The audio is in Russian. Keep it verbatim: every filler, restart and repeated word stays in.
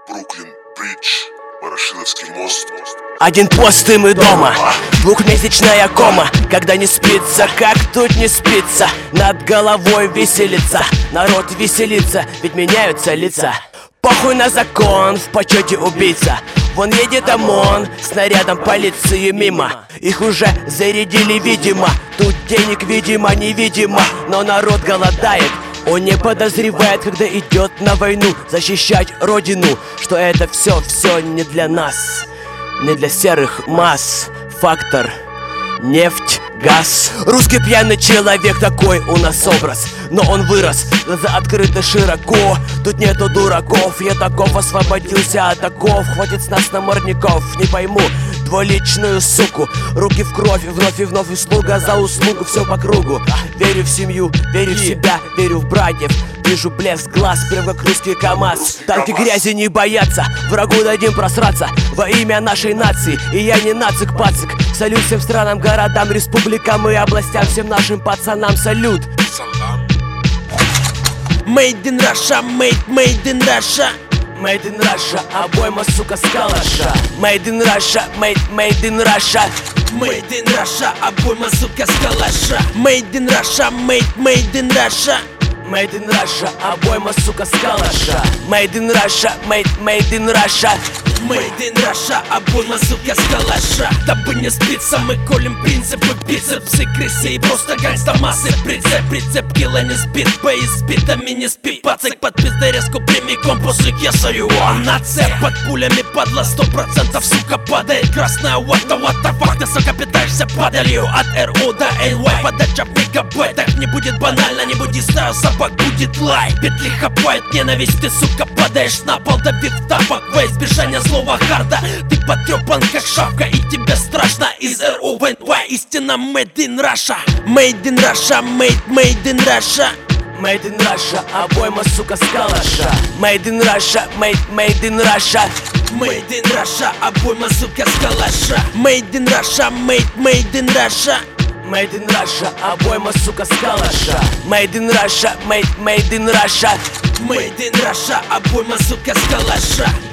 Бруклин Бридж, Ворошиловский мост. Один пост и мы дома, двухмесячная кома. Когда не спится, как тут не спится. Над головой веселится, народ веселится, ведь меняются лица. Похуй на закон, в почете убийца. Вон едет ОМОН, снарядом полиции мимо. Их уже зарядили, видимо. Тут денег, видимо, невидимо. Но народ голодает, он не подозревает, когда идет на войну защищать родину, что это все, все не для нас, не для серых масс. Фактор нефть, газ. Русский пьяный человек, такой у нас образ. Но он вырос, глаза открыты широко. Тут нету дураков, я таков освободился от оков. Хватит с нас намордников, не пойму двуличную суку. Руки в кровь, вновь и вновь услуга за услугу, все по кругу. Верю в семью, верю в себя, верю в братьев. Вижу блеск глаз, прям как русский КамАЗ. Танки грязи не боятся, врагу дадим просраться во имя нашей нации. И я не нацик-пацик. Салют всем странам, городам, республикам и областям, всем нашим пацанам салют. Made in Russia, made, made in Russia. Made in Russia, обойма, сука, с калаша. Made in Russia, made, made in Russia. Made in Russia, обойма, сука, с калаша. Made in Russia, made, made in Russia. Made in Russia, обойма, сука, с калаша. Made in Russia, made, made in Russia. Made in Russia, обойма, сука, с калаша. Дабы не спиться, мы колем принципы, бицепсы, крыси и просто гангста массы. Прицеп, прицеп, кило не спит, бои с битами не спит. Пацик под пиздерезку прямиком после кесарева. На цеп под пулями падла сто процентов, сука, падает красная. What the, what the fuck, ты, сука, питаешься падалью. От эр о до эн уай, подача в мегабайтах. Не будет банально, не буди стайл, собак будет лай. Петли хапает ненависть, ты, сука, падаешь на пол, давив тапок во избежание злого харда. Ты потрепан как шапка и тебе страшно. Из эр о в эн уай истина made in Russia. Made in Russia, made, made in Russia. Made in Russia, обойма, сука, с калаша. Made in Russia, made, made in Russia. Made in Russia, обойма, сука, с калаша. Made in Russia, made, made in Russia. Made in Russia, обойма, сука, с калаша. Made in Russia, made, made in Russia. Made in Russia, обойма, сука, с калаша.